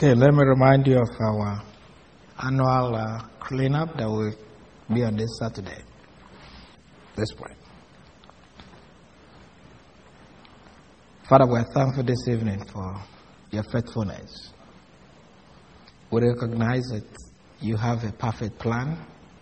Okay, let me remind you of our annual cleanup that will be on this Saturday. Let's pray. Father, we are thankful this evening for your faithfulness. We recognize that you have a perfect plan.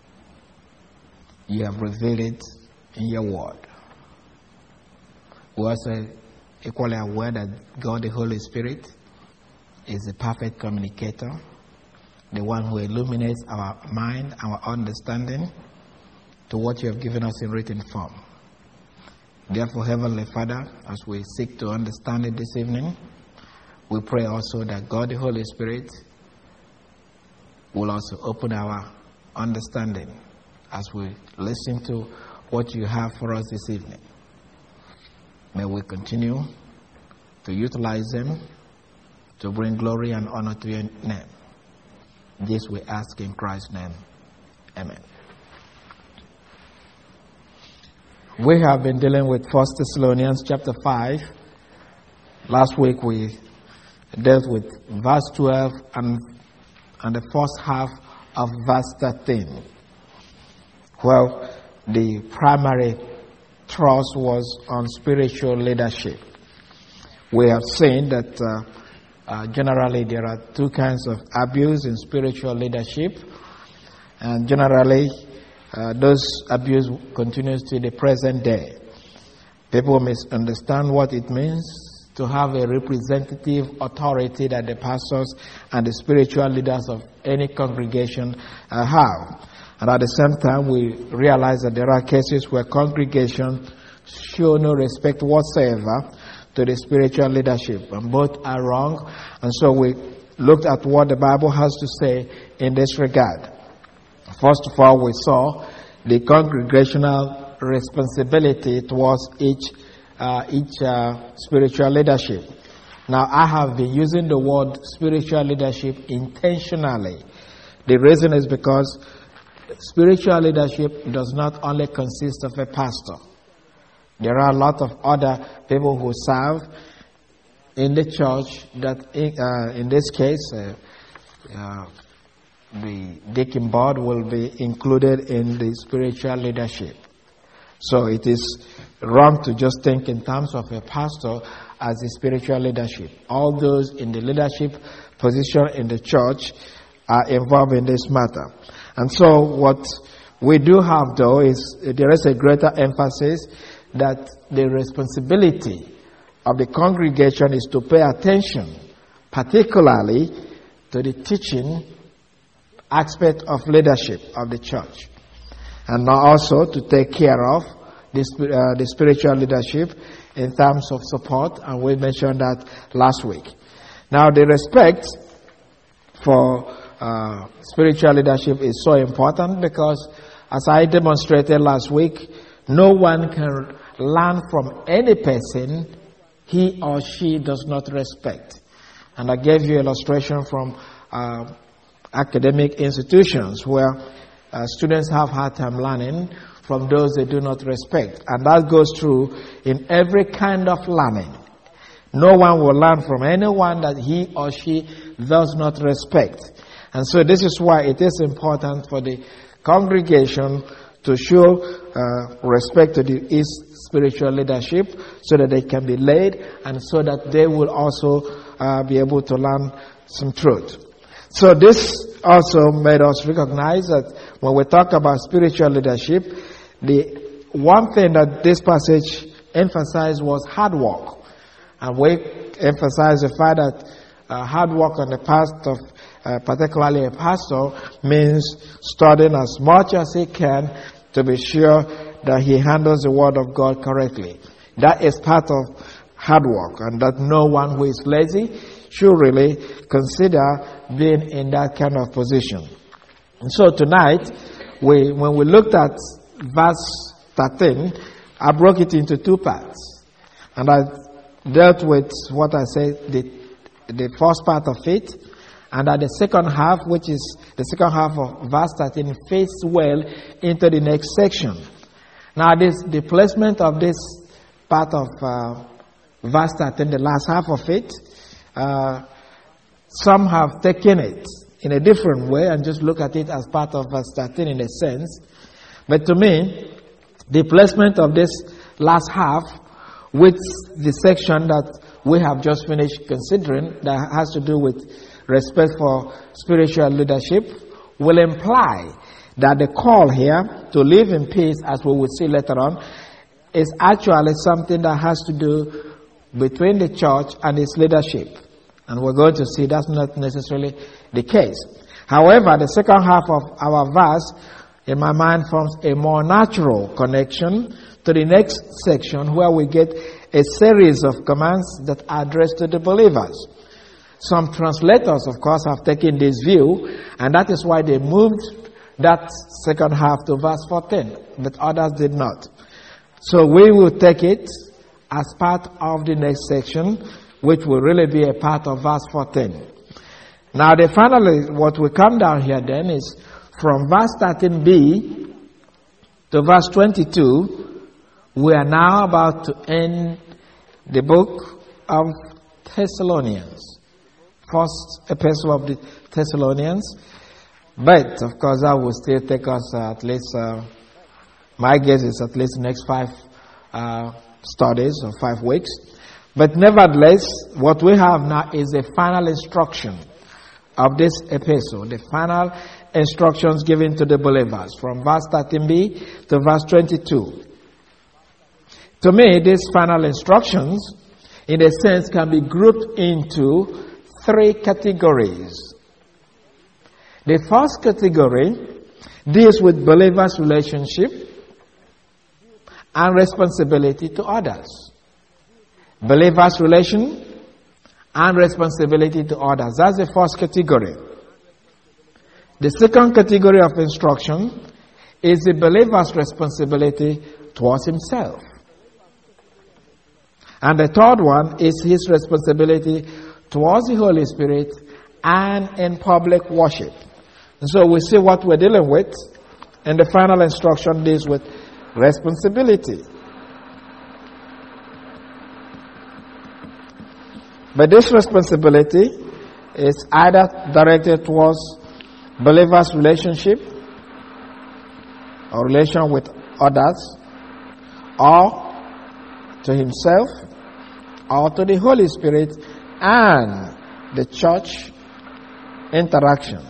You have revealed it in your word. We are also equally aware that God, the Holy Spirit, is the perfect communicator, the one who illuminates our mind, our understanding to what you have given us in written form. Therefore, Heavenly Father, as we seek to understand it this evening, we pray also that God, the Holy Spirit, will also open our understanding as we listen to what you have for us this evening. May we continue to utilize them to bring glory and honor to your name. This we ask in Christ's name. Amen. We have been dealing with 1 Thessalonians chapter 5. Last week we dealt with verse 12 and the first half of verse 13. Well, the primary thrust was on spiritual leadership. We have seen that generally there are two kinds of abuse in spiritual leadership, and generally those abuse continues to the present day. People misunderstand what it means to have a representative authority that the pastors and the spiritual leaders of any congregation have. And at the same time, we realize that there are cases where congregations show no respect whatsoever to the spiritual leadership, and both are wrong. And so we looked at what the Bible has to say in this regard. First of all, we saw the congregational responsibility towards each spiritual leadership. Now, I have been using the word spiritual leadership intentionally. The reason is because spiritual leadership does not only consist of a pastor. There are a lot of other people who serve in the church that, in this case, the deacon board will be included in the spiritual leadership. So it is wrong to just think in terms of a pastor as the spiritual leadership. All those in the leadership position in the church are involved in this matter. And so what we do have, though, is there is a greater emphasis that the responsibility of the congregation is to pay attention, particularly to the teaching aspect of leadership of the church, and also to take care of the spiritual leadership in terms of support, and we mentioned that last week. Now, the respect for spiritual leadership is so important because, as I demonstrated last week, no one can learn from any person he or she does not respect. And I gave you illustration from academic institutions where students have hard time learning from those they do not respect. And that goes through in every kind of learning. No one will learn from anyone that he or she does not respect. And so this is why it is important for the congregation to show respect to its spiritual leadership so that they can be led and so that they will also be able to learn some truth. So this also made us recognize that when we talk about spiritual leadership, the one thing that this passage emphasized was hard work. And we emphasize the fact that hard work on the part of particularly a pastor means studying as much as he can to be sure that he handles the word of God correctly. That is part of hard work, and that no one who is lazy should really consider being in that kind of position. And so tonight, when we looked at verse 13, I broke it into two parts. And I dealt with what I said, the first part of it, and that the second half, which is the second half of verse 13, fits well into the next section. Now, the placement of this part of verse 13, the last half of it, Some have taken it in a different way and just look at it as part of verse 13 in a sense. But to me, the placement of this last half with the section that we have just finished considering that has to do with respect for spiritual leadership will imply that the call here to live in peace, as we will see later on, is actually something that has to do between the church and its leadership. And we're going to see that's not necessarily the case. However, the second half of our verse, in my mind, forms a more natural connection to the next section where we get a series of commands that are addressed to the believers. Some translators, of course, have taken this view, and that is why they moved that second half to verse 14, but others did not. So we will take it as part of the next section, which will really be a part of verse 14. Now, finally, what will come down here then is from verse 13b to verse 22, we are now about to end the book of Thessalonians, first epistle of the Thessalonians. But, of course, that will still take us at least, my guess is at least the next 5 studies or 5 weeks. But nevertheless, what we have now is the final instruction of this epistle, the final instructions given to the believers from verse 13b to verse 22. To me, these final instructions, in a sense, can be grouped into 3 categories. The first category deals with believers' relationship and responsibility to others. Believers' relation and responsibility to others. That's the first category. The second category of instruction is the believer's responsibility towards himself. And the third one is his responsibility towards the Holy Spirit and in public worship. And so we see what we're dealing with, and the final instruction deals with responsibility. But this responsibility is either directed towards believers' relationship or relation with others, or to himself, or to the Holy Spirit and the church interaction.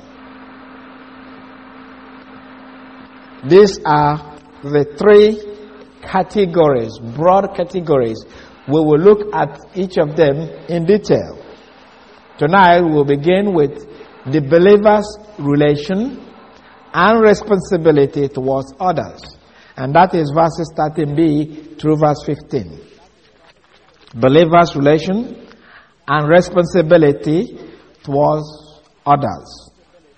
These are the 3 categories, broad categories. We will look at each of them in detail. Tonight we'll begin with the believer's relation and responsibility towards others. And that is verses 13b through verse 15. Believer's relation and responsibility towards others.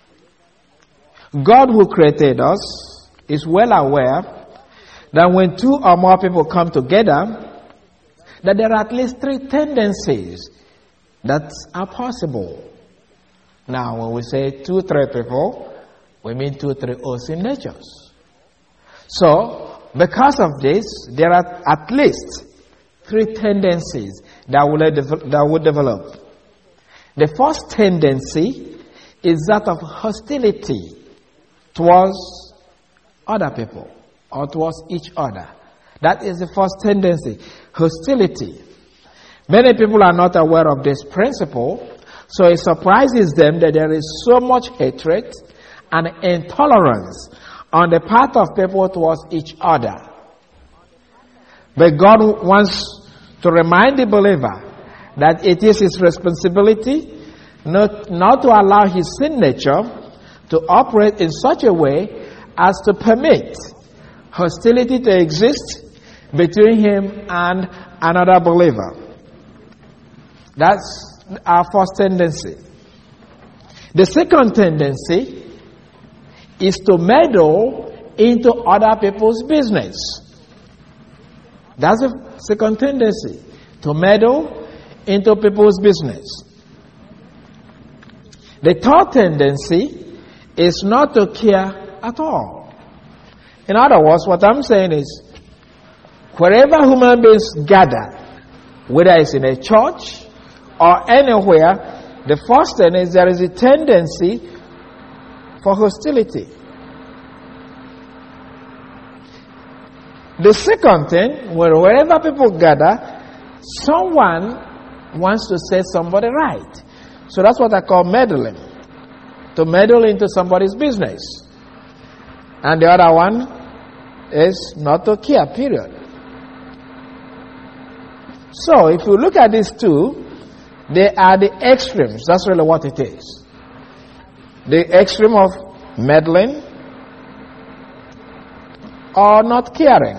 God, who created us, is well aware that when 2 or more people come together, that there are at least 3 tendencies that are possible. Now, when we say 2, 3 people, we mean 2, 3 sin natures. So, because of this, there are at least 3 tendencies that will develop. The first tendency is that of hostility towards other people or towards each other. That is the first tendency, hostility. Many people are not aware of this principle, so it surprises them that there is so much hatred and intolerance on the part of people towards each other. But God wants to remind the believer that it is his responsibility not to allow his sin nature to operate in such a way as to permit hostility to exist between him and another believer. That's our first tendency. The second tendency is to meddle into other people's business. That's the second tendency, to meddle into people's business. The third tendency is not to care at all. In other words, what I'm saying is, wherever human beings gather, whether it's in a church or anywhere, The first thing is there is a tendency for hostility. The second thing, wherever people gather, someone wants to set somebody right. So that's what I call meddling. To meddle into somebody's business. And the other one is not to care, period. So if you look at these two, they are the extremes. That's really what it is. The extreme of meddling or not caring.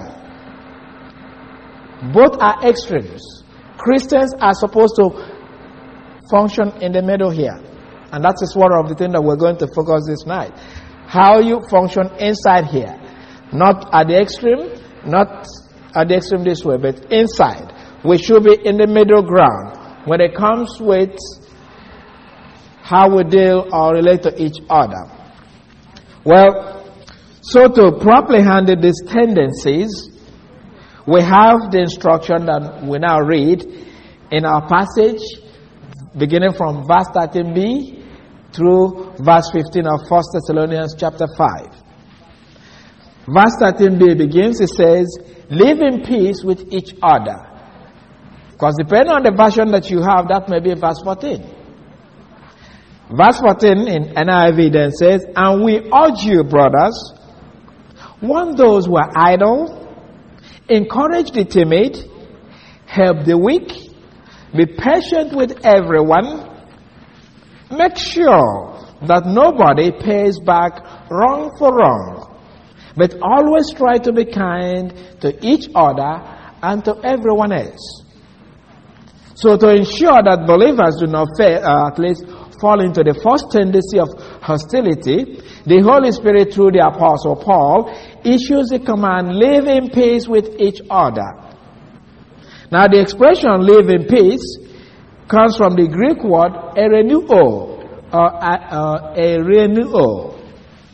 Both are extremes. Christians are supposed to function in the middle here. And that is one of the things that we're going to focus this night. How you function inside here. Not at the extreme, not at the extreme this way, but inside. We should be in the middle ground when it comes with how we deal or relate to each other. Well, so to properly handle these tendencies, we have the instruction that we now read in our passage, beginning from verse 13b through verse 15 of 1 Thessalonians chapter 5. Verse 13b begins, it says, live in peace with each other. Because depending on the version that you have, that may be verse 14. Verse 14 in NIV then says, and we urge you, brothers, warn those who are idle, encourage the timid, help the weak, be patient with everyone, make sure that nobody pays back wrong for wrong, but always try to be kind to each other and to everyone else. So to ensure that believers do not at least fall into the first tendency of hostility, the Holy Spirit through the Apostle Paul issues the command, live in peace with each other. Now the expression live in peace comes from the Greek word ereneuo, or ereneuo.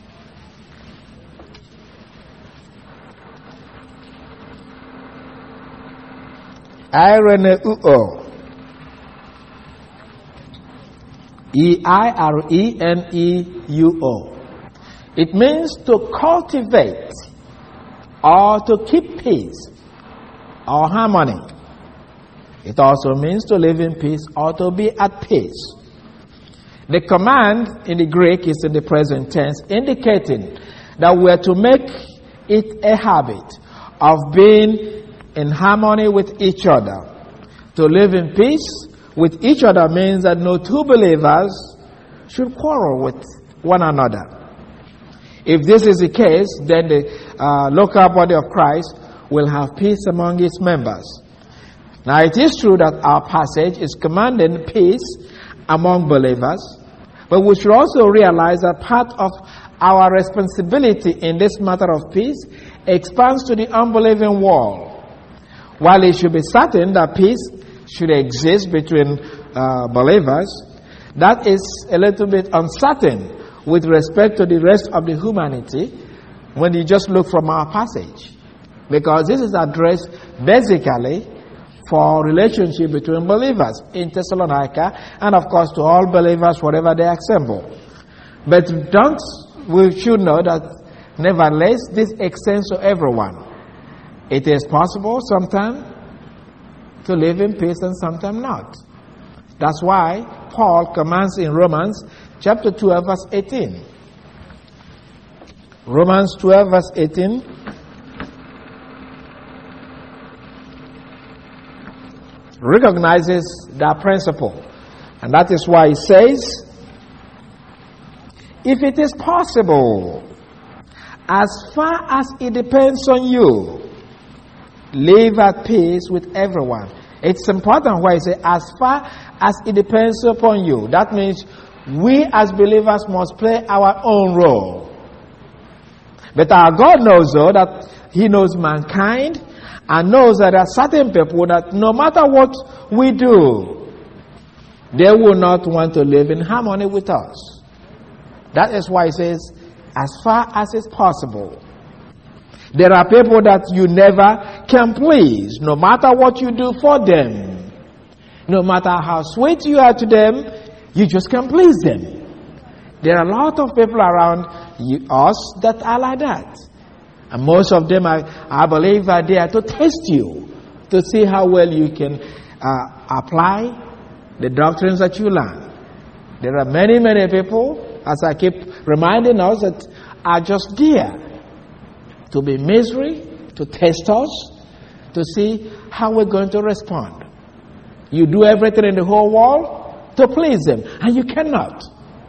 Eireneuo. E-I-R-E-N-E-U-O. It means to cultivate or to keep peace or harmony. It also means to live in peace or to be at peace. The command in the Greek is in the present tense, indicating that we are to make it a habit of being in harmony with each other. To live in peace with each other means that no two believers should quarrel with one another. If this is the case, then the local body of Christ will have peace among its members. Now it is true that our passage is commanding peace among believers, but we should also realize that part of our responsibility in this matter of peace expands to the unbelieving world. While it should be certain that peace should exist between believers, that is a little bit uncertain with respect to the rest of the humanity when you just look from our passage. Because this is addressed basically for relationship between believers in Thessalonica and of course to all believers wherever they assemble. But we should know that nevertheless this extends to everyone. It is possible sometimes to live in peace and sometimes not. That's why Paul commands in Romans chapter 12 verse 18. Romans 12 verse 18. Recognizes that principle. And that is why he says, if it is possible, as far as it depends on you, live at peace with everyone. It's important why he says, as far as it depends upon you. That means we as believers must play our own role. But our God knows though that he knows mankind and knows that there are certain people that no matter what we do, they will not want to live in harmony with us. That is why he says, as far as it's possible. There are people that you never can please, no matter what you do for them. No matter how sweet you are to them, You just can't please them. There are a lot of people around us that are like that. And most of them, I believe, are there to test you, to see how well you can apply the doctrines that you learn. There are many, many people, as I keep reminding us, that are just there to be misery, to test us, to see how we're going to respond. You do everything in the whole world to please them, and you cannot.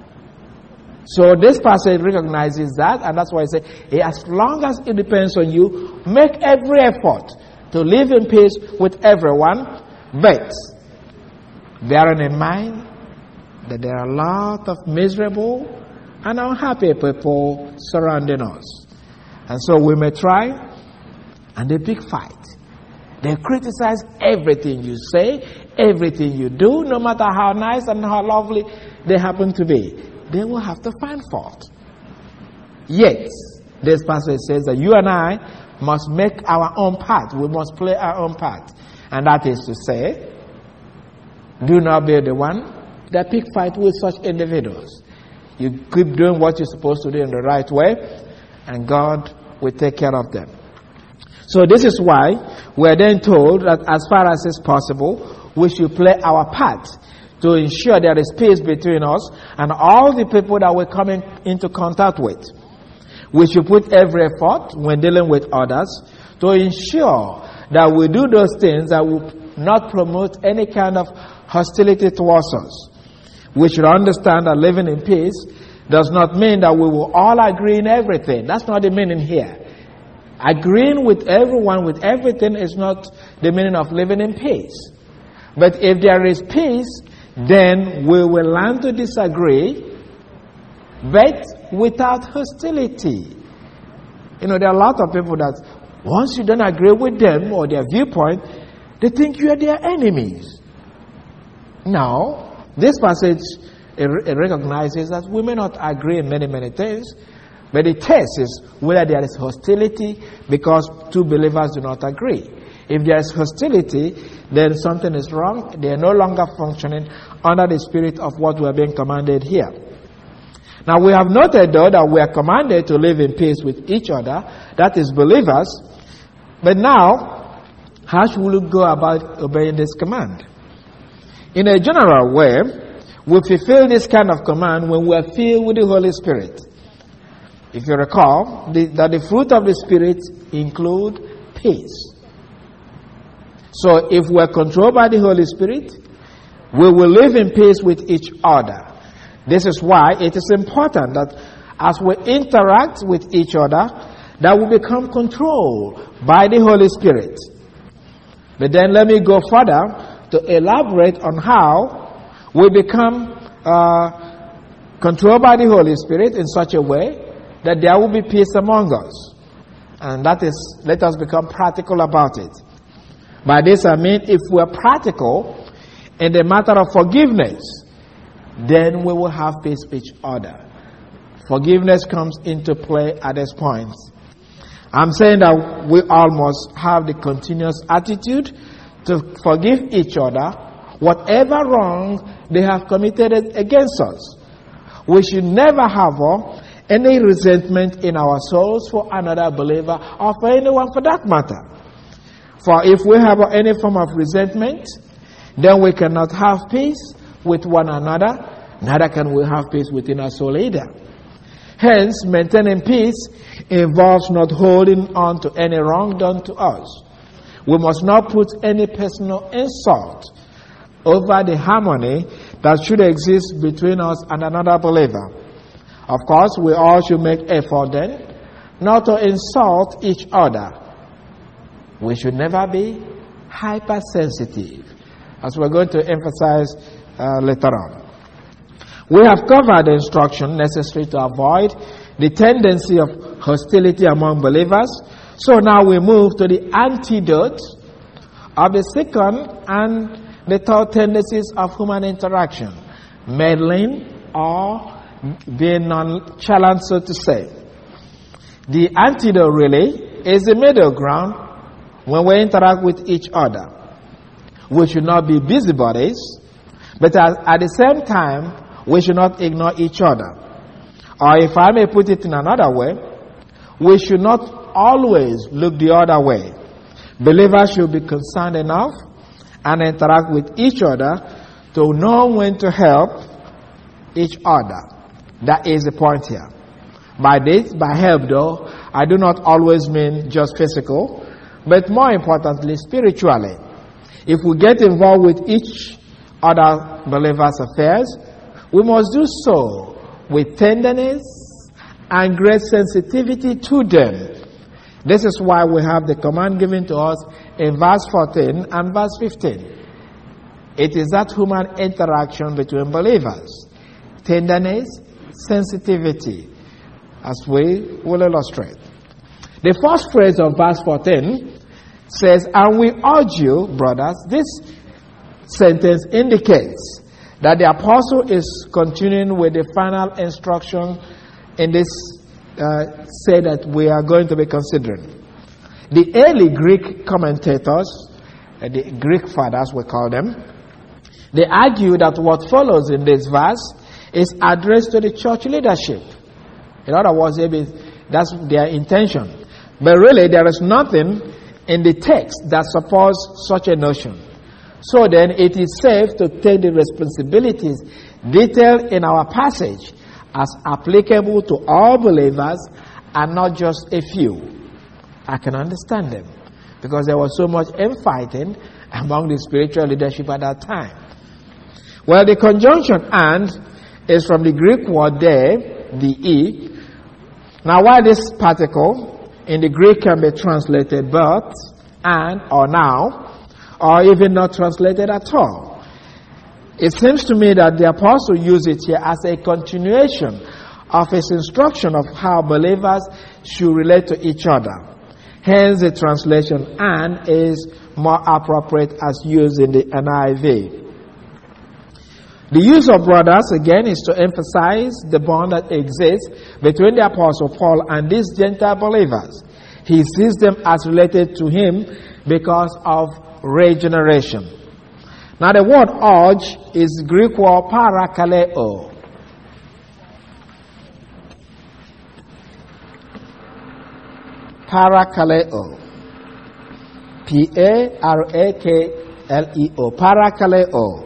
So this passage recognizes that, and that's why I say, as long as it depends on you, make every effort to live in peace with everyone, but bearing in mind that there are a lot of miserable and unhappy people surrounding us. And so we may try, and they pick fight. They criticize everything you say, everything you do, no matter how nice and how lovely they happen to be. They will have to find fault. Yet, this passage says that you and I must make our own part. We must play our own part. And that is to say, do not be the one that pick fight with such individuals. You keep doing what you're supposed to do in the right way, and God will take care of them. So this is why we're then told that as far as is possible, we should play our part to ensure there is peace between us and all the people that we're coming into contact with. We should put every effort when dealing with others to ensure that we do those things that will not promote any kind of hostility towards us. We should understand that living in peace does not mean that we will all agree in everything. That's not the meaning here. Agreeing with everyone, with everything, is not the meaning of living in peace. But if there is peace, then we will learn to disagree, but without hostility. You know, there are a lot of people that once you don't agree with them or their viewpoint, they think you are their enemies. Now, this passage it recognizes that we may not agree in many, many things, but the test is whether there is hostility because two believers do not agree. If there is hostility, then something is wrong. They are no longer functioning under the spirit of what we are being commanded here. Now, we have noted, though, that we are commanded to live in peace with each other, that is, believers. But now, how should we go about obeying this command? In a general way, we fulfill this kind of command when we are filled with the Holy Spirit. If you recall, that the fruit of the Spirit include peace. So if we are controlled by the Holy Spirit, we will live in peace with each other. This is why it is important that as we interact with each other, that we become controlled by the Holy Spirit. But then let me go further to elaborate on how we become controlled by the Holy Spirit in such a way that there will be peace among us. And that is, let us become practical about it. By this I mean, if we are practical in the matter of forgiveness, then we will have peace with each other. Forgiveness comes into play at this point. I'm saying that we all must have the continuous attitude to forgive each other whatever wrong they have committed against us. We should never harbor any resentment in our souls for another believer or for anyone for that matter. For if we have any form of resentment, then we cannot have peace with one another, neither can we have peace within our soul either. Hence, maintaining peace involves not holding on to any wrong done to us. We must not put any personal insult over the harmony that should exist between us and another believer. Of course, we all should make effort then not to insult each other. We should never be hypersensitive, as we're going to emphasize later on. We have covered the instruction necessary to avoid the tendency of hostility among believers. So now we move to the antidote of the second and the third tendencies of human interaction: meddling or being nonchalant, so to say. The antidote really is the middle ground when we interact with each other. We should not be busybodies, But at the same time, we should not ignore each other. Or if I may put it in another way, we should not always look the other way. Believers should be concerned enough and interact with each other to know when to help each other. That is the point here. By help though, I do not always mean just physical, but more importantly, spiritually. If we get involved with each other believers' affairs, we must do so with tenderness and great sensitivity to them. This is why we have the command given to us in verse 14 and verse 15. It is that human interaction between believers. Tenderness, sensitivity, as we will illustrate. The first phrase of verse 14 says, and we urge you, brothers. This sentence indicates that the apostle is continuing with the final instruction in this say that we are going to be considering. The early Greek commentators, the Greek fathers we call them, they argue that what follows in this verse is addressed to the church leadership. In other words, that's their intention. But really, there is nothing in the text that supports such a notion. So then, it is safe to take the responsibilities detailed in our passage as applicable to all believers and not just a few. I can understand them because there was so much infighting among the spiritual leadership at that time. Well, the conjunction and is from the Greek word there, the e. Now, while this particle in the Greek can be translated but, and, or now, or even not translated at all, it seems to me that the apostle used it here as a continuation of his instruction of how believers should relate to each other. Hence, the translation and is more appropriate as used in the NIV. The use of brothers, again, is to emphasize the bond that exists between the Apostle Paul and these Gentile believers. He sees them as related to him because of regeneration. Now, the word urge is Greek word parakaleo. Parakaleo. P-A-R-A-K-L-E-O. Parakaleo.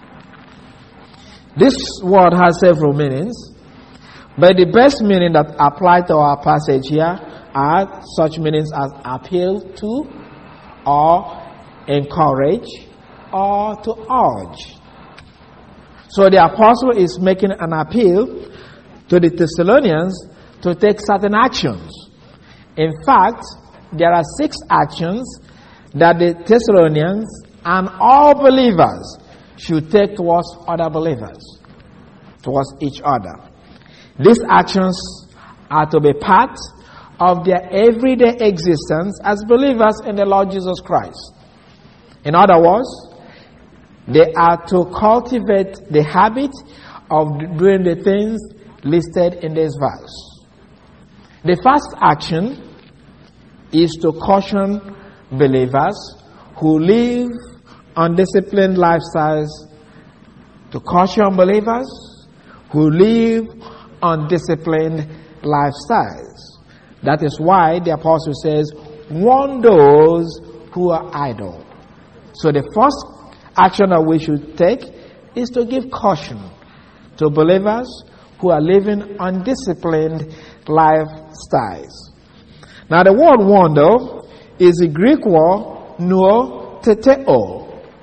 This word has several meanings, but the best meaning that apply to our passage here are such meanings as appeal to, or encourage, or to urge. So the apostle is making an appeal to the Thessalonians to take certain actions. In fact, there are 6 actions that the Thessalonians and all believers should take towards other believers, towards each other. These actions are to be part of their everyday existence as believers in the Lord Jesus Christ. In other words, they are to cultivate the habit of doing the things listed in this verse. The first action is to caution believers who live undisciplined lifestyles, to caution believers who live undisciplined lifestyles. That is why the apostle says, warn those who are idle. So the first action that we should take is to give caution to believers who are living undisciplined lifestyles. Now, the word warn, though, is the Greek word nouteteo.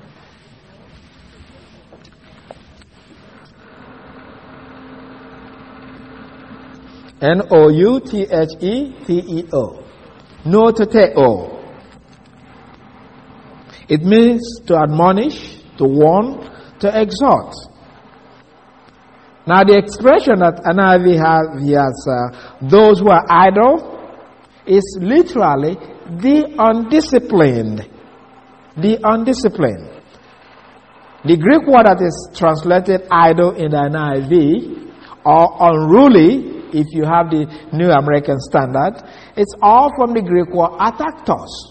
Nouteteo. Nouteteo. It means to admonish, to warn, to exhort. Now, the expression that NIV has here as those who are idle is literally the undisciplined. The undisciplined. The Greek word that is translated idle in the NIV, or unruly, if you have the New American Standard, it's all from the Greek word ataktos.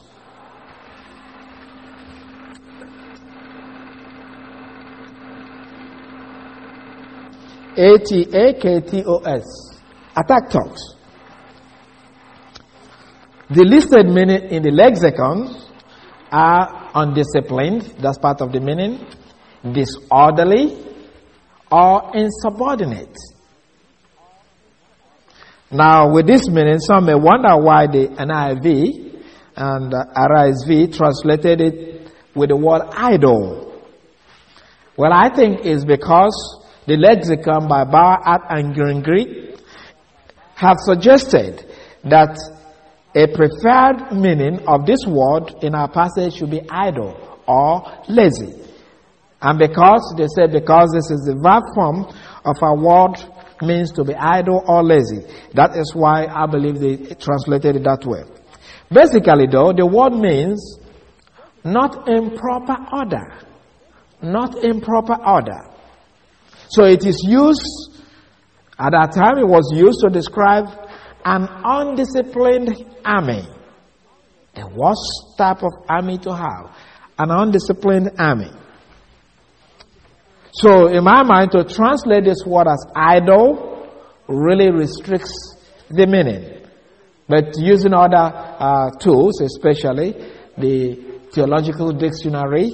Ataktos. Ataktos. The listed meaning in the lexicon are undisciplined, that's part of the meaning, disorderly, or insubordinate. Now, with this meaning, some may wonder why the NIV and RSV translated it with the word idol. Well, I think it's because the lexicon by Bauer and Greek have suggested that a preferred meaning of this word in our passage should be idle or lazy. And because this is the verb form of our word means to be idle or lazy. That is why I believe they translated it that way. Basically though, the word means not in proper order. Not in proper order. So it is used, at that time it was used to describe an undisciplined army. The worst type of army to have. An undisciplined army. So in my mind, to translate this word as idle really restricts the meaning. But using other tools, especially the theological dictionary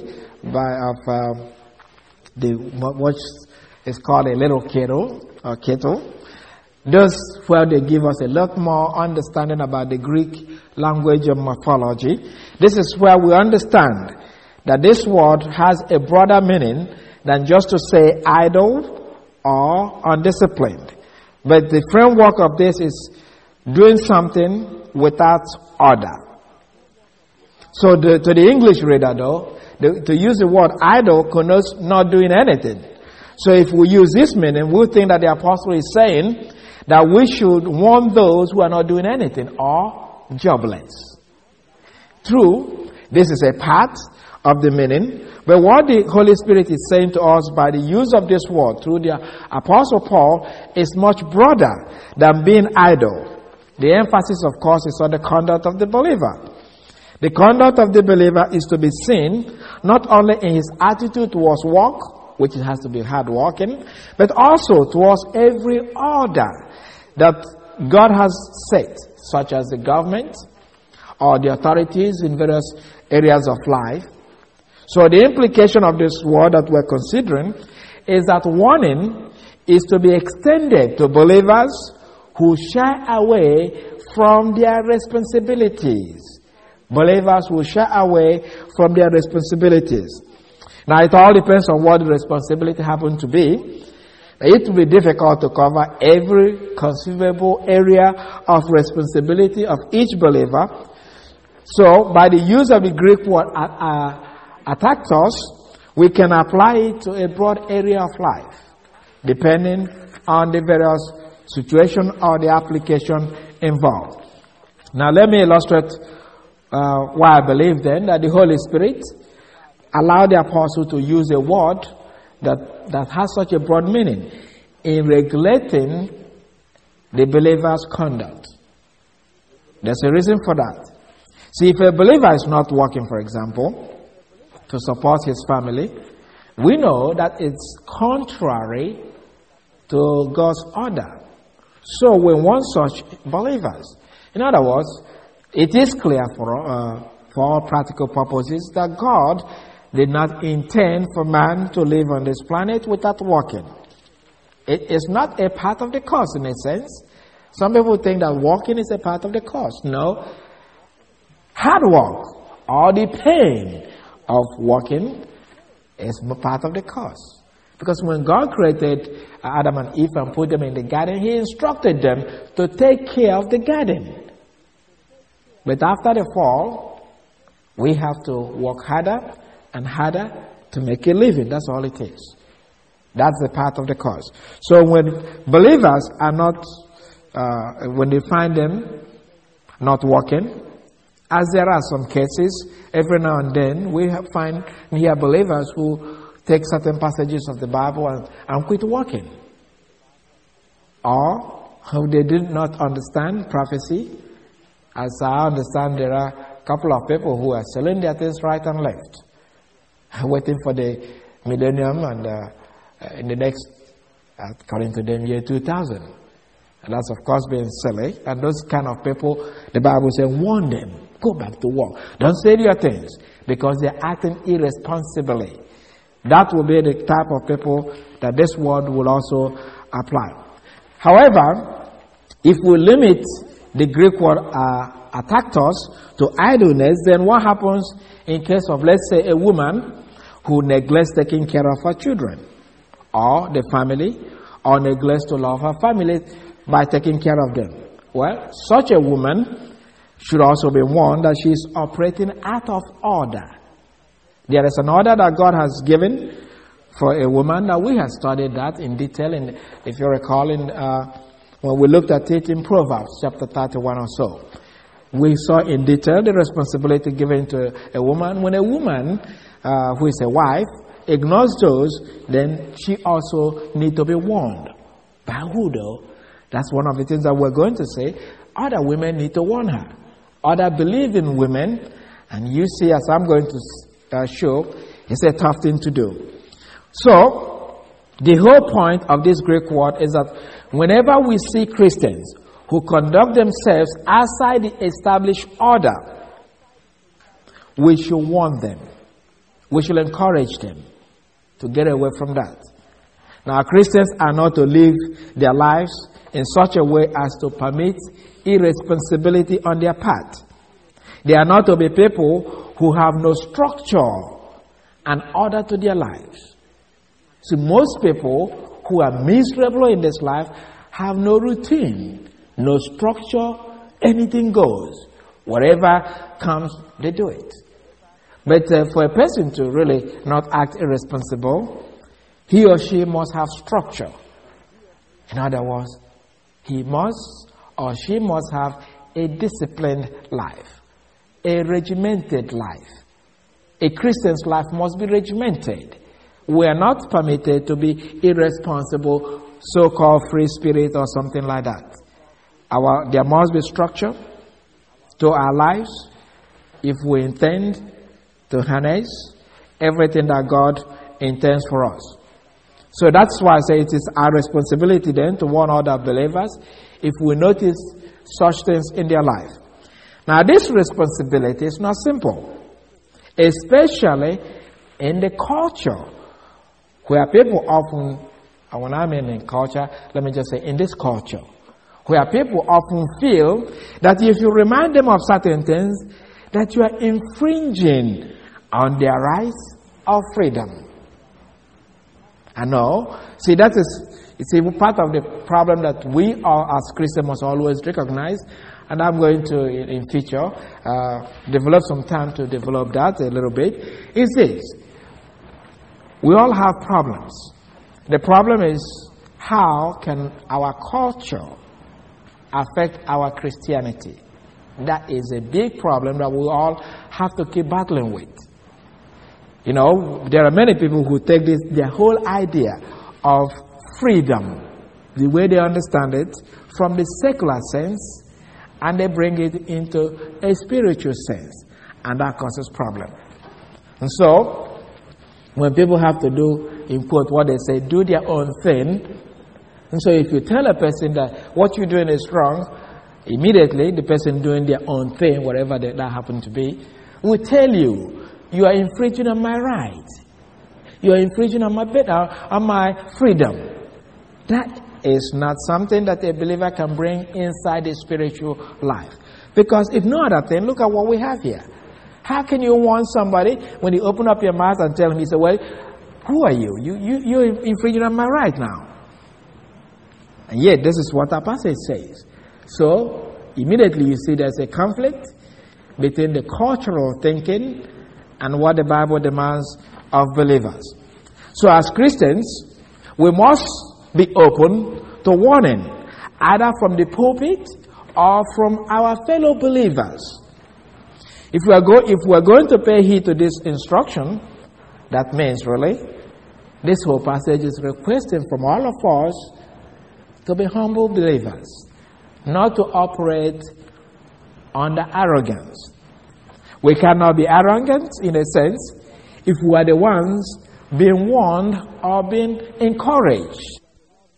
what is called a little kettle, those where they give us a lot more understanding about the Greek language and morphology. This is where we understand that this word has a broader meaning than just to say idle or undisciplined. But the framework of this is doing something without order. So to the English reader though, to use the word idle connotes not doing anything. So if we use this meaning, we'll think that the apostle is saying that we should warn those who are not doing anything or jobless. True, this is a part of the meaning, but what the Holy Spirit is saying to us by the use of this word through the Apostle Paul is much broader than being idle. The emphasis, of course, is on the conduct of the believer. The conduct of the believer is to be seen not only in his attitude towards work, which has to be hard working, but also towards every order that God has set, such as the government or the authorities in various areas of life. So the implication of this word that we're considering is that warning is to be extended to believers who shy away from their responsibilities. Believers who shy away from their responsibilities. Now it all depends on what the responsibility happens to be. It will be difficult to cover every conceivable area of responsibility of each believer. So by the use of the Greek word ataktos, we can apply it to a broad area of life, depending on the various situation or the application involved. Now let me illustrate why I believe then that the Holy Spirit allowed the apostle to use a word that has such a broad meaning in regulating the believer's conduct. There's a reason for that. See, if a believer is not working, for example, to support his family, we know that it's contrary to God's order. So we want such believers. In other words, it is clear for all practical purposes that God did not intend for man to live on this planet without working. It is not a part of the course in a sense. Some people think that working is a part of the course. No. Hard work or the pain of working is part of the course. Because when God created Adam and Eve and put them in the garden, He instructed them to take care of the garden. But after the fall, we have to work harder and harder to make a living. That's all it is. That's the part of the course. So when believers are not, when they find them not working, as there are some cases, every now and then we find here believers who take certain passages of the Bible and quit working. Or who they did not understand prophecy. As I understand, there are a couple of people who are selling their things right and left, waiting for the millennium and in the next according to them, year 2000. And that's, of course, being silly. And those kind of people, the Bible says, warn them. Go back to work. Don't say your things, because they're acting irresponsibly. That will be the type of people that this word will also apply. However, if we limit the Greek word ataktos to idleness, then what happens in case of, let's say, a woman who neglects taking care of her children or the family, or neglects to love her family by taking care of them? Well, such a woman should also be warned that she is operating out of order. There is an order that God has given for a woman. Now, we have studied that in detail, and if you recall, when we looked at it in Proverbs chapter 31 or so, we saw in detail the responsibility given to a woman. When a woman who is a wife ignores those, then she also needs to be warned. By who though? That's one of the things that we're going to say. Other women need to warn her. Other believing women, and you see, as I'm going to show, it's a tough thing to do. So, the whole point of this Greek word is that whenever we see Christians who conduct themselves outside the established order, we should warn them. We should encourage them to get away from that. Now, Christians are not to live their lives in such a way as to permit irresponsibility on their part. They are not to be people who have no structure and order to their lives. So most people who are miserable in this life have no routine, no structure, anything goes. Whatever comes, they do it. But for a person to really not act irresponsible, he or she must have structure. In other words, he must or she must have a disciplined life, a regimented life. A Christian's life must be regimented. We are not permitted to be irresponsible, so-called free spirit or something like that. There must be structure to our lives if we intend to harness everything that God intends for us. So that's why I say it is our responsibility then to warn other believers if we notice such things in their life. Now, this responsibility is not simple, especially in the culture where people often, and when I mean in culture, let me just say in this culture, where people often feel that if you remind them of certain things, that you are infringing on their rights of freedom. I know. See, it's even part of the problem that we all as Christians must always recognize. And I'm going to, in future, develop some time to develop that a little bit. Is this: we all have problems. The problem is, how can our culture affect our Christianity? That is a big problem that we all have to keep battling with. You know, there are many people who take their whole idea of freedom, the way they understand it, from the secular sense, and they bring it into a spiritual sense, and that causes problem. And so, when people have to do, in quote, what they say, do their own thing, and so if you tell a person that what you're doing is wrong, immediately the person doing their own thing, whatever that happened to be, will tell you, you are infringing on my rights. You are infringing on my freedom. That is not something that a believer can bring inside his spiritual life. Because if no other thing, look at what we have here. How can you warn somebody when you open up your mouth and tell him, he said, well, who are you? You're infringing on my right now. And yet, this is what our passage says. So, immediately you see there's a conflict between the cultural thinking and what the Bible demands of believers. So as Christians, we must be open to warning, either from the pulpit or from our fellow believers. If we are going to pay heed to this instruction, that means really, this whole passage is requesting from all of us to be humble believers, not to operate under arrogance. We cannot be arrogant, in a sense, if we are the ones being warned or being encouraged.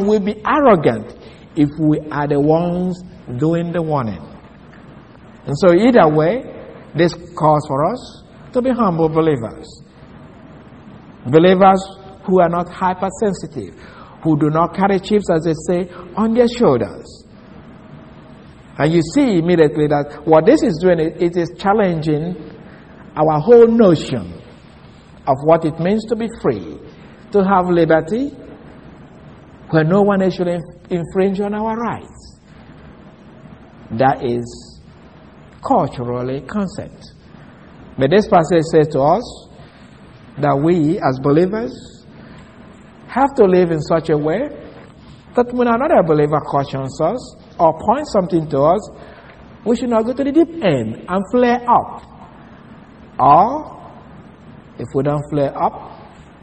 we'll be arrogant if we are the ones doing the warning. And so either way, this calls for us to be humble believers. Believers who are not hypersensitive, who do not carry chips, as they say, on their shoulders. And you see immediately that what this is doing, it is challenging our whole notion of what it means to be free, to have liberty, where no one should infringe on our rights. That is culturally consent. But this passage says to us that we, as believers, have to live in such a way that when another believer cautions us or points something to us, we should not go to the deep end and flare up. Or, if we don't flare up,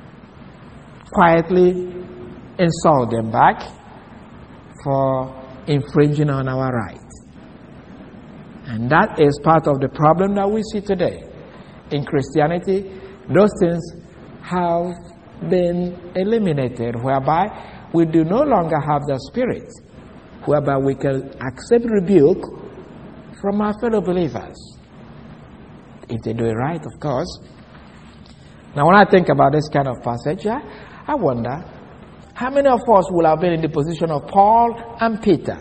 quietly insult them back for infringing on our rights. And that is part of the problem that we see today. In Christianity, those things have been eliminated, whereby we do no longer have the spirit, whereby we can accept rebuke from our fellow believers. If they do it right, of course. Now, when I think about this kind of passage, I wonder, how many of us will have been in the position of Paul and Peter?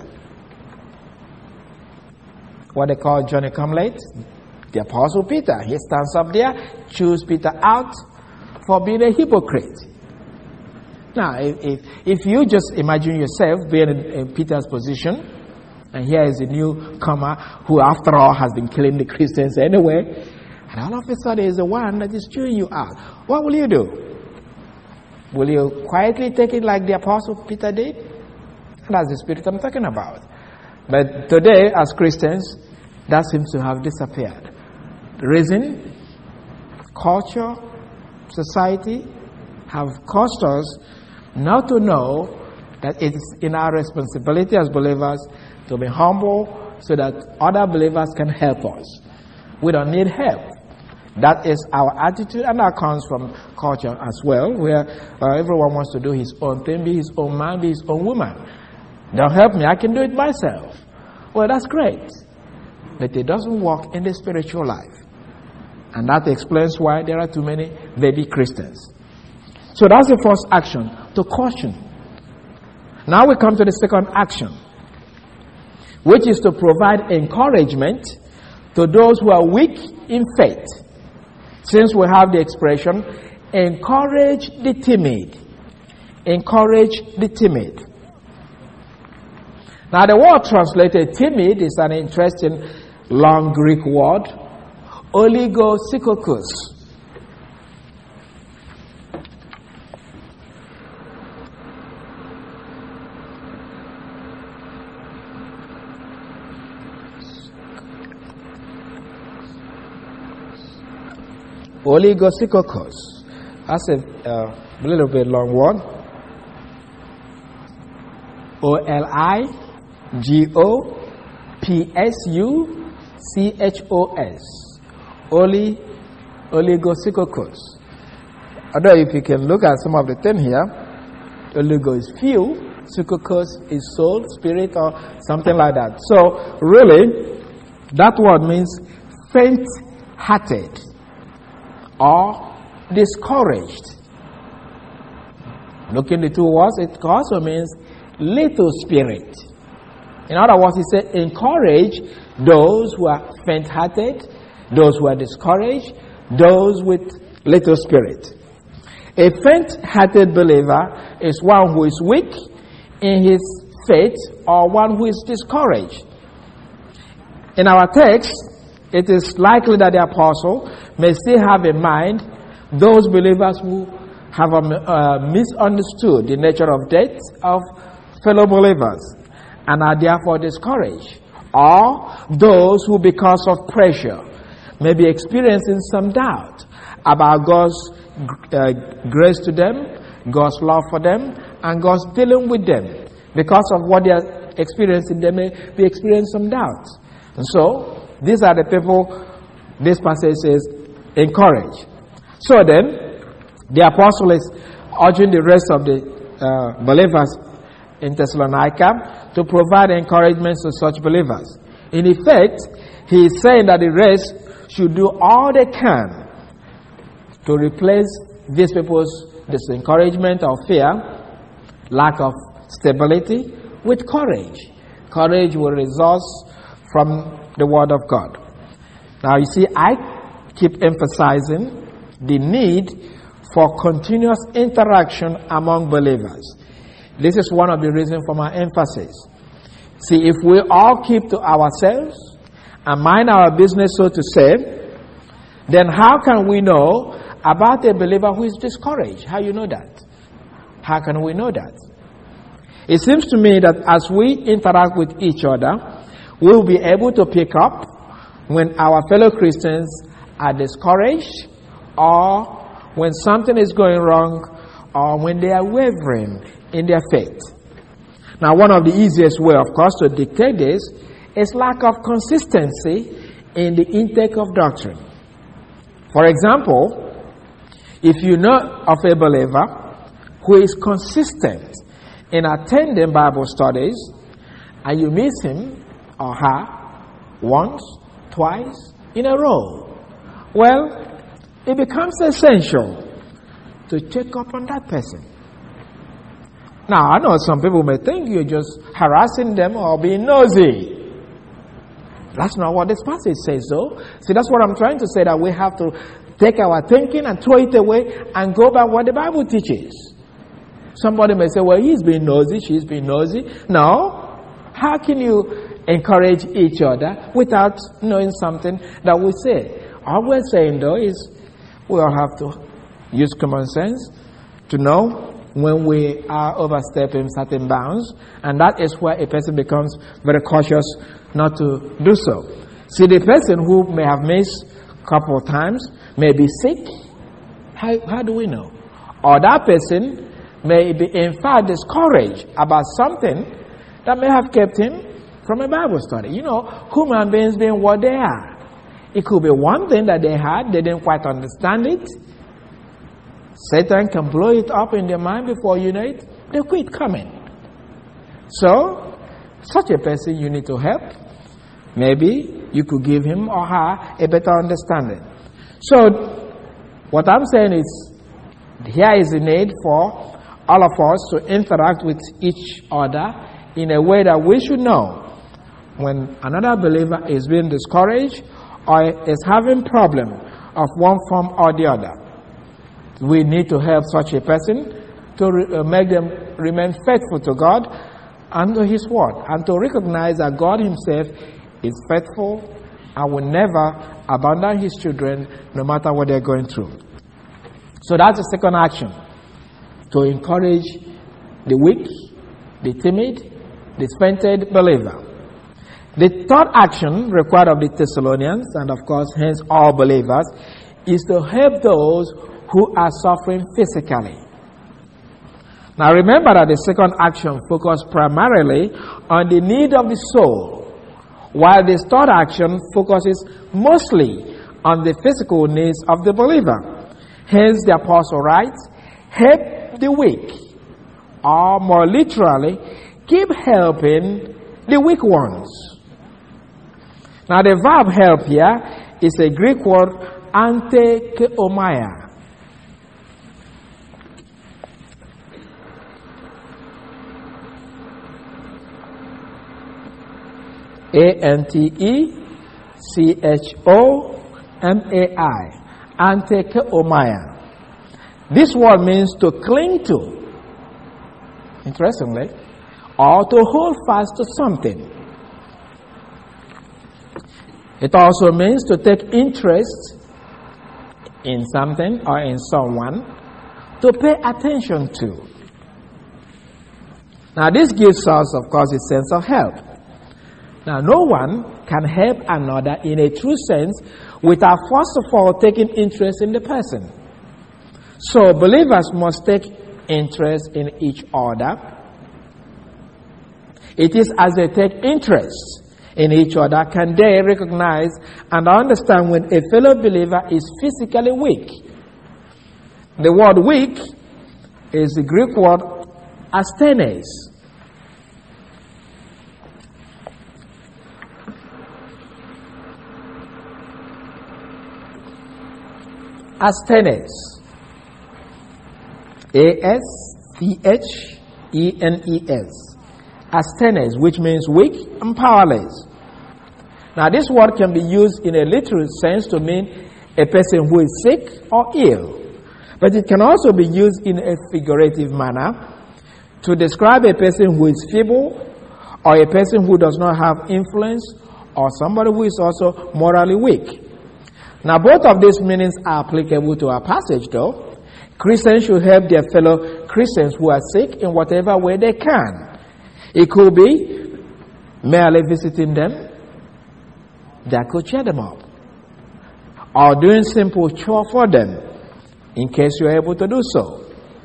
What they call Johnny Come Late? The Apostle Peter. He stands up there, chews Peter out for being a hypocrite. Now, if you just imagine yourself being in Peter's position, and here is a newcomer who, after all, has been killing the Christians anyway, and all of a sudden is the one that is chewing you out, what will you do? Will you quietly take it like the Apostle Peter did? That's the spirit I'm talking about. But today, as Christians, that seems to have disappeared. Reason, culture, society have caused us not to know that it is in our responsibility as believers to be humble so that other believers can help us. We don't need help. That is our attitude, and that comes from culture as well, where everyone wants to do his own thing, be his own man, be his own woman. Don't help me, I can do it myself. Well, that's great. But it doesn't work in the spiritual life. And that explains why there are too many baby Christians. So that's the first action, to caution. Now we come to the second action, which is to provide encouragement to those who are weak in faith. Since we have the expression, encourage the timid. Encourage the timid. Now the word translated timid is an interesting long Greek word, oligosykokos. Oligosykokos. That's a little bit long word. Oligopsuchos. Oligosykokos. Although if you can look at some of the things here, oligo is few, psychokos is soul, spirit, or something like that. So really, that word means faint-hearted or discouraged. Looking the two words, it also means little spirit. In other words, he said, encourage those who are faint-hearted, those who are discouraged, those with little spirit. A faint-hearted believer is one who is weak in his faith or one who is discouraged. In our text, it is likely that the apostle may still have in mind those believers who have misunderstood the nature of death of fellow believers and are therefore discouraged, or those who because of pressure may be experiencing some doubt about God's grace to them, God's love for them, and God's dealing with them. Because of what they are experiencing, they may be experiencing some doubt. And so, these are the people this passage says, encourage. So then, the apostle is urging the rest of the believers in Thessalonica to provide encouragement to such believers. In effect, he is saying that the rest should do all they can to replace these people's disencouragement or fear, lack of stability, with courage. Courage will result from the Word of God. Now, you see, I keep emphasizing the need for continuous interaction among believers. This is one of the reasons for my emphasis. See, if we all keep to ourselves and mind our business, so to say, then how can we know about a believer who is discouraged? How you know that? How can we know that? It seems to me that as we interact with each other, we'll be able to pick up when our fellow Christians are discouraged, or when something is going wrong, or when they are wavering in their faith. Now, one of the easiest way, of course, to dictate this is lack of consistency in the intake of doctrine. For example, if you know of a believer who is consistent in attending Bible studies, and you miss him or her once, twice in a row, well, it becomes essential to check up on that person. Now, I know some people may think you're just harassing them or being nosy. That's not what this passage says, though. See, that's what I'm trying to say, that we have to take our thinking and throw it away and go by what the Bible teaches. Somebody may say, well, he's being nosy, she's being nosy. No. How can you encourage each other without knowing something that we say? All we're saying, though, is we all have to use common sense to know when we are overstepping certain bounds, and that is where a person becomes very cautious not to do so. See, the person who may have missed a couple of times may be sick. How do we know? Or that person may be in fact discouraged about something that may have kept him from a Bible study. You know, human beings being what they are. It could be one thing that they had, they didn't quite understand it. Satan can blow it up in their mind before you know it, they quit coming. So, such a person you need to help. Maybe you could give him or her a better understanding. So, what I'm saying is, here is the need for all of us to interact with each other in a way that we should know when another believer is being discouraged or is having problem of one form or the other. We need to help such a person to make them remain faithful to God and to His Word, and to recognize that God Himself is faithful and will never abandon His children no matter what they're going through. So that's the second action, to encourage the weak, the timid, the fainted believer. The third action required of the Thessalonians, and of course hence all believers, is to help those who are suffering physically. Now remember that the second action focused primarily on the need of the soul, while the third action focuses mostly on the physical needs of the believer. Hence the apostle writes, help the weak, or more literally, keep helping the weak ones. Now the verb help here is a Greek word antekeomai. antecheomai, antekeomai. This word means to cling to, interestingly, or to hold fast to something. It also means to take interest in something or in someone, to pay attention to. Now this gives us, of course, a sense of help. Now, no one can help another in a true sense without first of all taking interest in the person. So, believers must take interest in each other. It is as they take interest in each other can they recognize and understand when a fellow believer is physically weak. The word weak is the Greek word asthenes. asthenes. A-S-T-H-E-N-E-S. Asthenes, which means weak and powerless. Now, this word can be used in a literal sense to mean a person who is sick or ill. But it can also be used in a figurative manner to describe a person who is feeble, or a person who does not have influence, or somebody who is also morally weak. Now, both of these meanings are applicable to our passage, though. Christians should help their fellow Christians who are sick in whatever way they can. It could be merely visiting them, that could cheer them up, or doing simple chore for them, in case you are able to do so,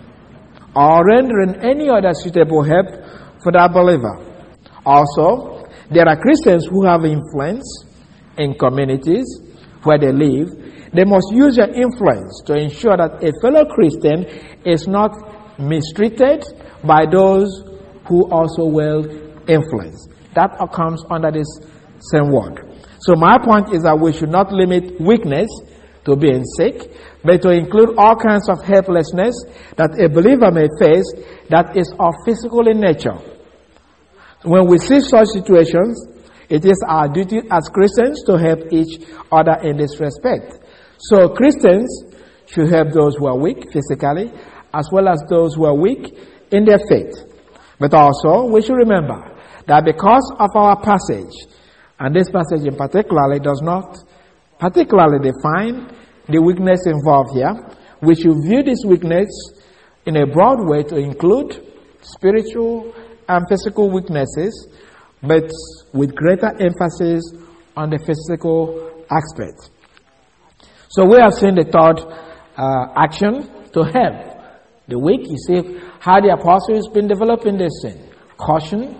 or rendering any other suitable help for that believer. Also, there are Christians who have influence in communities where they live. They must use their influence to ensure that a fellow Christian is not mistreated by those who also will influence. That comes under this same word. So my point is that we should not limit weakness to being sick, but to include all kinds of helplessness that a believer may face that is of physical in nature. When we see such situations, it is our duty as Christians to help each other in this respect. So Christians should help those who are weak physically, as well as those who are weak in their faith. But also, we should remember that because of our passage, and this passage in particular does not particularly define the weakness involved here, we should view this weakness in a broad way to include spiritual and physical weaknesses, but with greater emphasis on the physical aspect. So we have seen the third action to help the weak. You see how the apostle has been developing this sin: caution,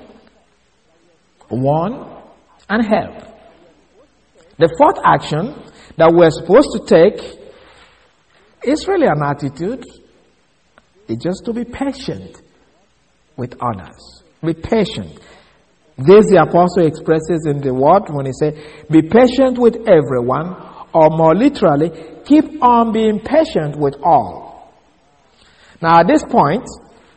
warn, and help. The fourth action that we're supposed to take is really an attitude. It's just to be patient with others. Be patient. This the apostle expresses in the word when he says, be patient with everyone, or more literally, keep on being patient with all. Now at this point,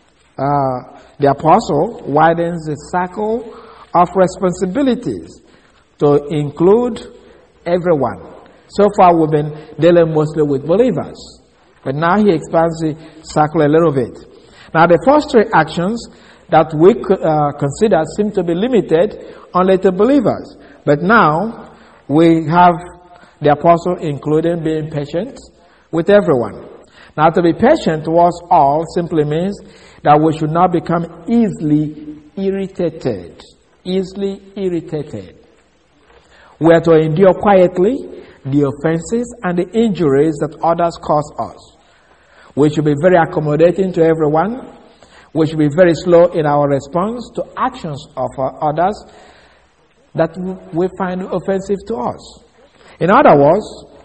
the apostle widens the circle of responsibilities to include everyone. So far we've been dealing mostly with believers, but now he expands the circle a little bit. Now the first three actions that we consider seem to be limited only to believers, but now we have the apostle including being patient with everyone. Now to be patient towards all simply means that we should not become easily irritated. Easily irritated. We are to endure quietly the offenses and the injuries that others cause us. We should be very accommodating to everyone. We should be very slow in our response to actions of others that we find offensive to us. In other words,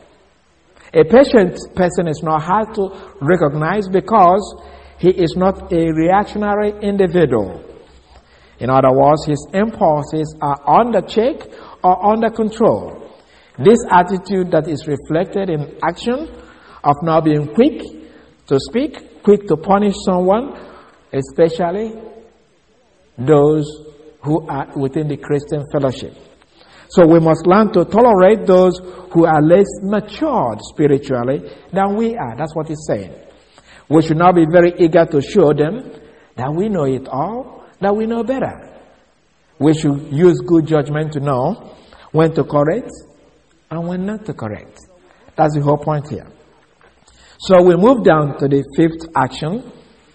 a patient person is not hard to recognize because he is not a reactionary individual. In other words, his impulses are under check or under control. This attitude that is reflected in action of not being quick to speak, quick to punish someone, especially those who are within the Christian fellowship. So we must learn to tolerate those who are less matured spiritually than we are. That's what he's saying. We should not be very eager to show them that we know it all, that we know better. We should use good judgment to know when to correct and when not to correct. That's the whole point here. So we move down to the fifth action.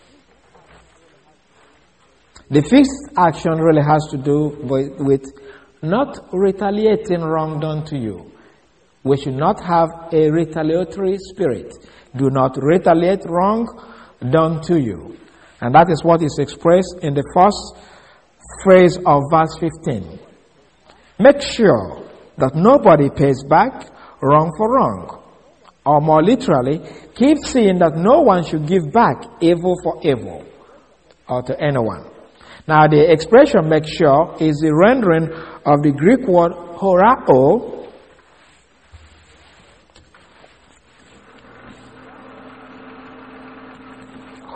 The fifth action really has to do with not retaliating wrong done to you. We should not have a retaliatory spirit. Do not retaliate wrong done to you. And that is what is expressed in the first phrase of verse 15. Make sure that nobody pays back wrong for wrong. Or more literally, keep seeing that no one should give back evil for evil or to anyone. Now the expression make sure is the rendering of the Greek word horao,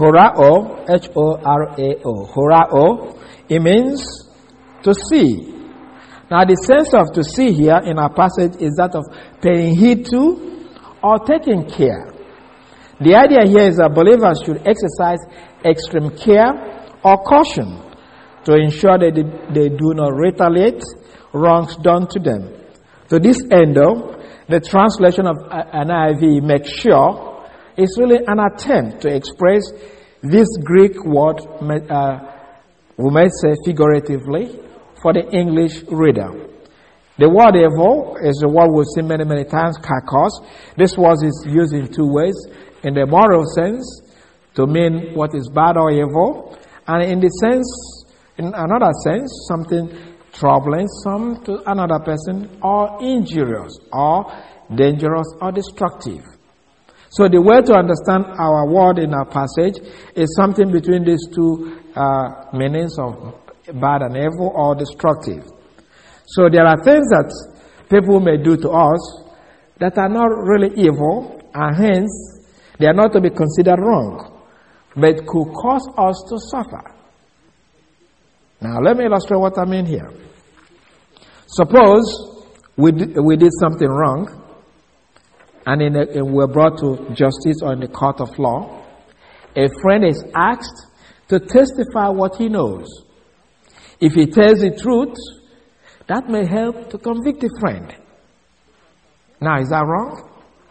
Horao, H-O-R-A-O. Horao, it means to see. Now the sense of to see here in our passage is that of paying heed to or taking care. The idea here is that believers should exercise extreme care or caution to ensure that they do not retaliate wrongs done to them. To this end, though, the translation of NIV makes sure it's really an attempt to express this Greek word, we may say figuratively, for the English reader. The word evil is a word we've seen many, many times, kakos. This word is used in two ways. In the moral sense, to mean what is bad or evil, and in another sense, something troubling some to another person, or injurious, or dangerous, or destructive. So the way to understand our word in our passage is something between these two meanings of bad and evil or destructive. So there are things that people may do to us that are not really evil, and hence they are not to be considered wrong, but could cause us to suffer. Now let me illustrate what I mean here. Suppose we did something wrong, and we're brought to justice or in the court of law. A friend is asked to testify what he knows. If he tells the truth, that may help to convict the friend. Now, is that wrong?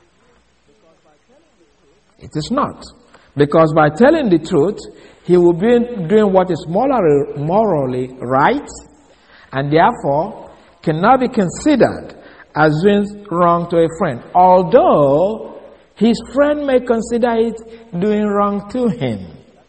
It is not. Because by telling the truth, he will be doing what is morally right, and therefore cannot be considered as doing wrong to a friend, although his friend may consider it doing wrong to him.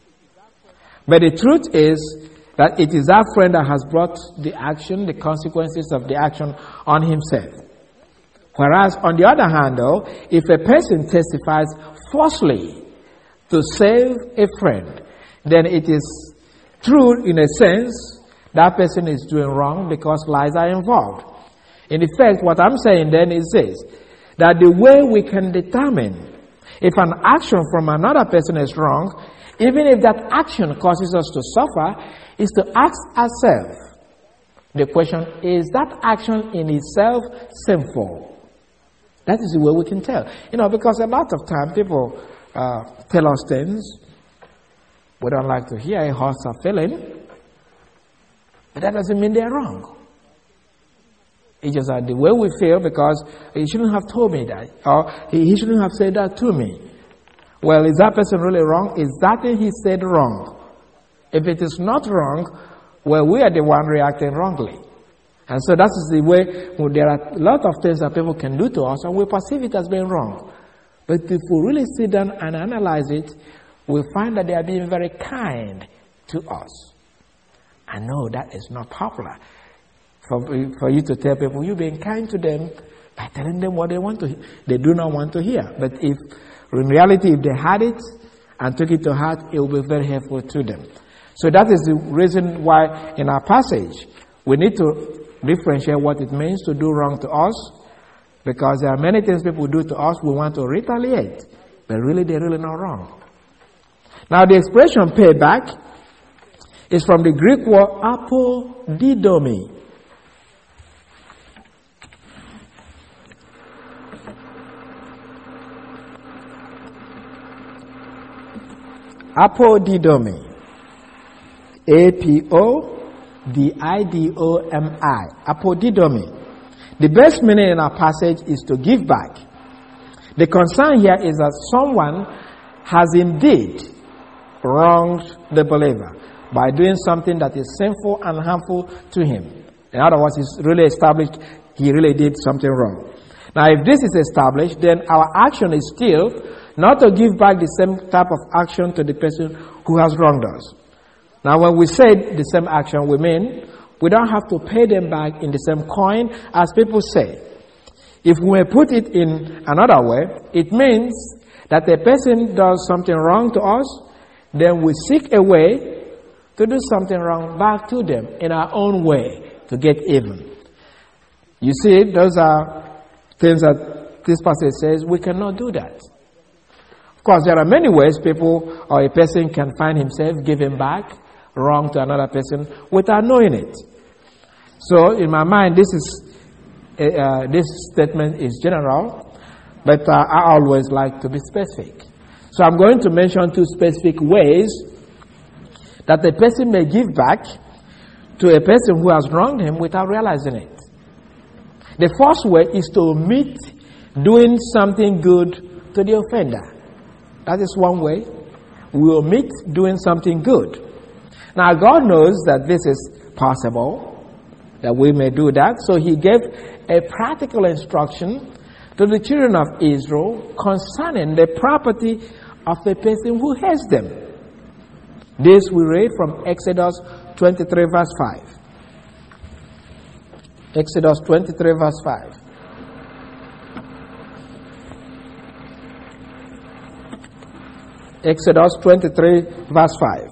But the truth is that it is that friend that has brought the action, the consequences of the action on himself. Whereas, on the other hand, though, if a person testifies falsely to save a friend, then it is true in a sense that person is doing wrong because lies are involved. In effect, what I'm saying then is this, that the way we can determine if an action from another person is wrong, even if that action causes us to suffer, is to ask ourselves the question, is that action in itself sinful? That is the way we can tell. Because a lot of time people tell us things we don't like to hear, a hurts our feeling, but that doesn't mean they're wrong. It's just that the way we feel, because he shouldn't have told me that, or he shouldn't have said that to me. Well, is that person really wrong? Is that thing he said wrong? If it is not wrong, well, we are the one reacting wrongly. And so that is the way, there are a lot of things that people can do to us, and we perceive it as being wrong. But if we really sit down and analyze it, we find that they are being very kind to us. I know that is not popular. For you to tell people you're being kind to them by telling them what they do not want to hear. But if in reality, if they had it and took it to heart, it will be very helpful to them. So that is the reason why in our passage we need to differentiate what it means to do wrong to us, because there are many things people do to us we want to retaliate, but really they're really not wrong. Now the expression payback is from the Greek word apodidomi. Apodidomi. A-P-O-D-I-D-O-M-I. Apodidomi. The best meaning in our passage is to give back. The concern here is that someone has indeed wronged the believer by doing something that is sinful and harmful to him. In other words, it's really established he really did something wrong. Now, if this is established, then our action is still not to give back the same type of action to the person who has wronged us. Now, when we say the same action, we mean we don't have to pay them back in the same coin as people say. If we put it in another way, it means that a person does something wrong to us, then we seek a way to do something wrong back to them in our own way to get even. You see, those are things that this passage says we cannot do that. Of course, there are many ways people or a person can find himself giving back wrong to another person without knowing it. So, in my mind, this statement is general, but I always like to be specific. So, I'm going to mention 2 specific ways that a person may give back to a person who has wronged him without realizing it. The first way is to omit doing something good to the offender. That is one way. We omit doing something good. Now, God knows that this is possible, that we may do that. So He gave a practical instruction to the children of Israel concerning the property of the person who hates them. This we read from Exodus 23 verse 5. Exodus 23 verse 5. Exodus 23 verse 5.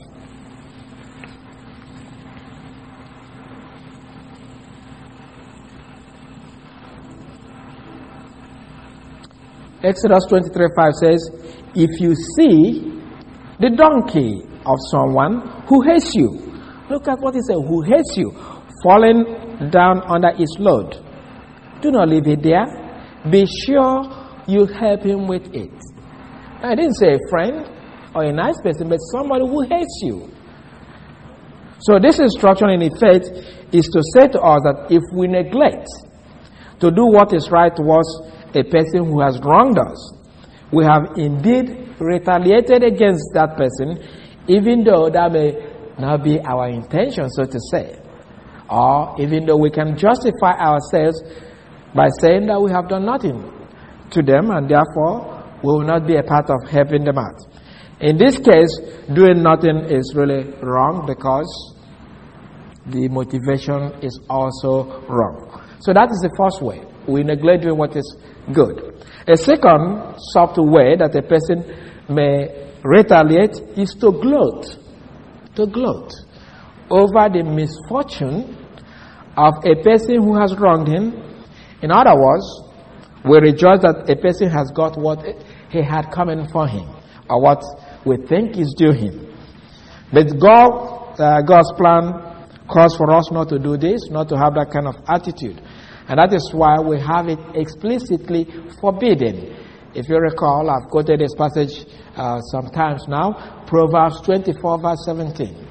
Exodus 23:5 says, if you see the donkey of someone who hates you, look at what he said, who hates you, falling down under its load, do not leave it there. Be sure you help him with it. I didn't say a friend or a nice person, but somebody who hates you. So this instruction in effect is to say to us that if we neglect to do what is right towards a person who has wronged us, we have indeed retaliated against that person, even though that may not be our intention, so to say. Or even though we can justify ourselves by saying that we have done nothing to them and therefore we will not be a part of helping them out. In this case, doing nothing is really wrong because the motivation is also wrong. So that is the first way. We neglect doing what is good. A second subtle way that a person may retaliate is to gloat. To gloat over the misfortune of a person who has wronged him. In other words, we rejoice that a person has got what he had coming for him, or what we think is due him. But God's plan calls for us not to do this, not to have that kind of attitude. And that is why we have it explicitly forbidden. If you recall, I've quoted this passage sometimes now, Proverbs 24 verse 17.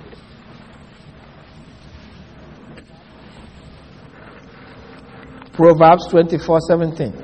Proverbs 24:17.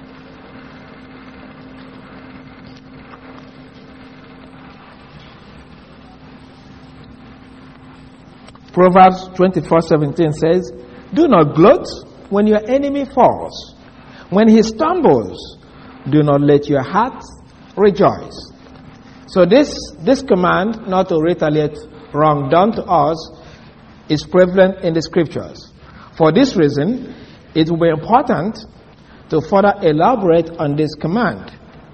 Proverbs 24:17 says, do not gloat when your enemy falls. When he stumbles, do not let your heart rejoice. So this command not to retaliate wrong done to us is prevalent in the scriptures. For this reason, it will be important to further elaborate on this command.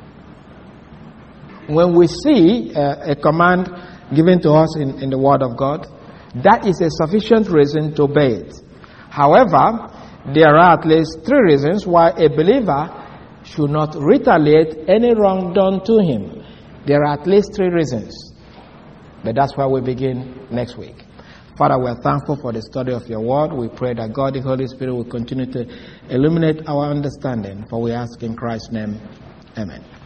When we see a command given to us in the Word of God, that is a sufficient reason to obey it. However, there are at least 3 reasons why a believer should not retaliate any wrong done to him. There are at least 3 reasons. But that's why we begin next week. Father, we are thankful for the study of your word. We pray that God, the Holy Spirit, will continue to illuminate our understanding. For we ask in Christ's name, amen.